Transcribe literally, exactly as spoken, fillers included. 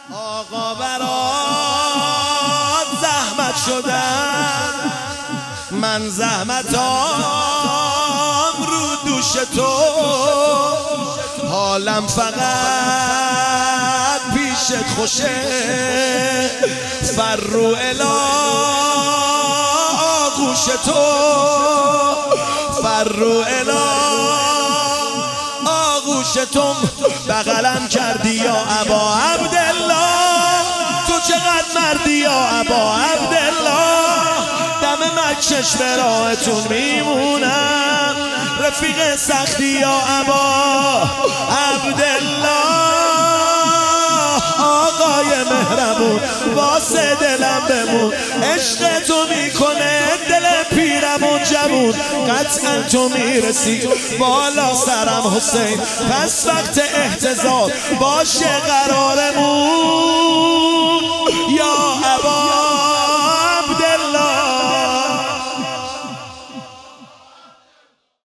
آقا برات زحمت شدم، من زحمتام رو دوش تو، حالم فقط پیشت خوشه، فرو الا آغوش تو، فرو الا آغوش تو، بغلم کردی یا ابا عبدالله، تو چقدر مردی یا ابا عبدالله، دم مکشش به راهتون میمونم، رفیق سختی یا ابا عبدالله، آقای مهربون واسه دلم بمون، عشق تو میکنه دل پیرمون جوون، قطعا تو میرسی بالا سرم حسین، پس وقت احتضار باشه قرارمون.